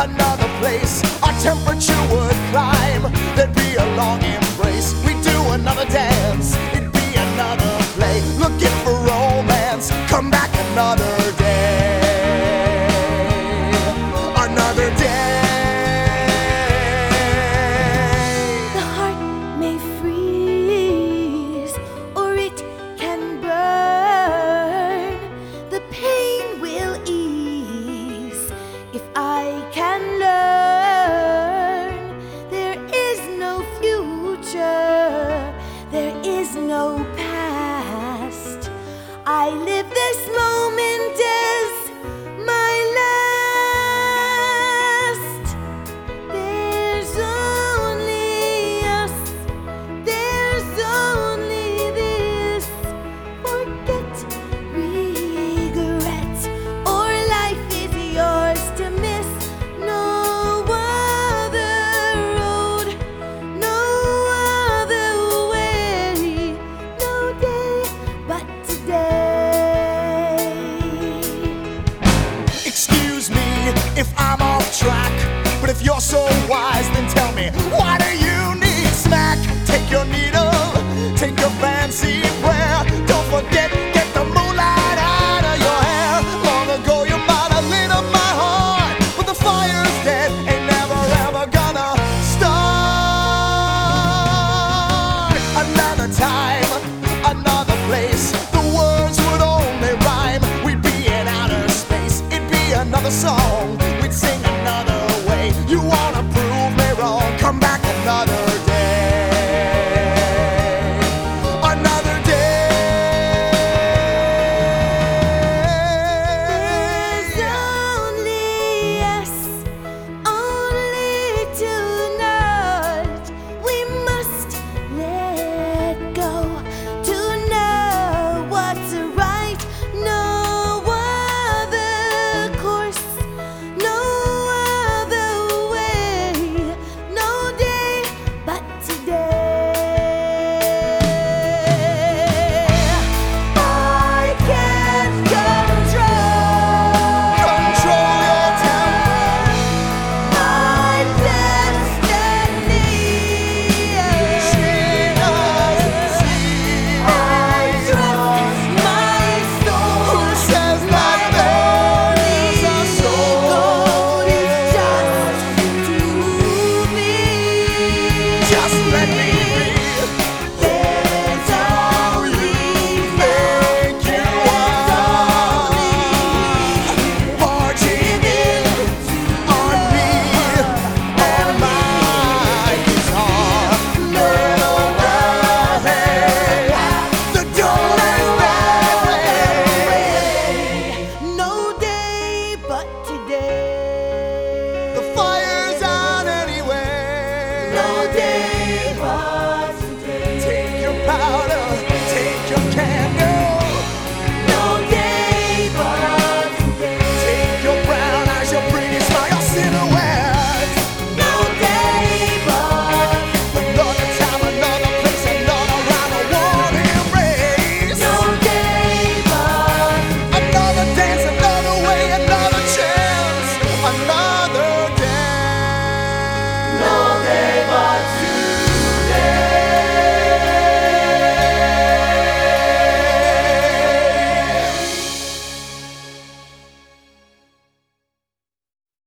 another place. Our temperature would climb, there'd be a long embrace. We'd do another dance, it'd be another play. Looking for romance, come back another day. Another day. The heart may freeze, or it can burn. The pain will ease if I can learn. There is no future, there is no past. I live this moment as my last. There's only us, there's only this. Forget regret, or life is yours to miss. No other road, no other way, no day but today. Excuse me if I'm off track, but if you're so wise, then tell me, why do you need snack? Take your needle, take your fancy